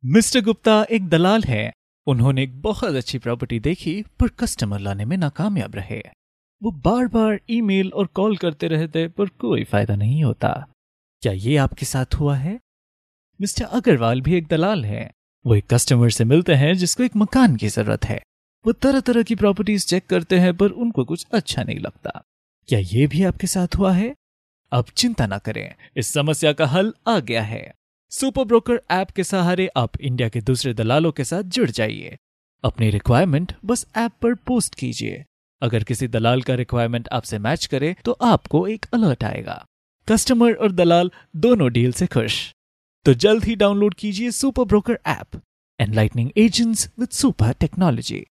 Mister Gupta एक दलाल हैं। उन्होंने एक बहुत अच्छी प्रॉपर्टी देखी पर कस्टमर लाने में नाकामयाब रहे। वो बार बार ईमेल और कॉल करते रहते पर कोई फायदा नहीं होता। क्या ये आपके साथ हुआ है? मिस्टर अग्रवाल भी एक दलाल हैं। वो एक कस्टमर से मिलते हैं जिसको एक मकान की जरूरत है। वो तरह तरह की प्रॉपर्टीज चेक करते हैं पर उनको कुछ अच्छा नहीं लगता। क्या ये भी आपके साथ हुआ है? अब चिंता ना करें, इस समस्या का हल आ गया है। सुपर ब्रोकर ऐप के सहारे आप इंडिया के दूसरे दलालों के साथ जुड़ जाइए। अपनी रिक्वायरमेंट बस ऐप पर पोस्ट कीजिए। अगर किसी दलाल का रिक्वायरमेंट आपसे मैच करे तो आपको एक अलर्ट आएगा। कस्टमर और दलाल दोनों डील से खुश। तो जल्द ही डाउनलोड कीजिए super broker app. Enlightening agents with super technology.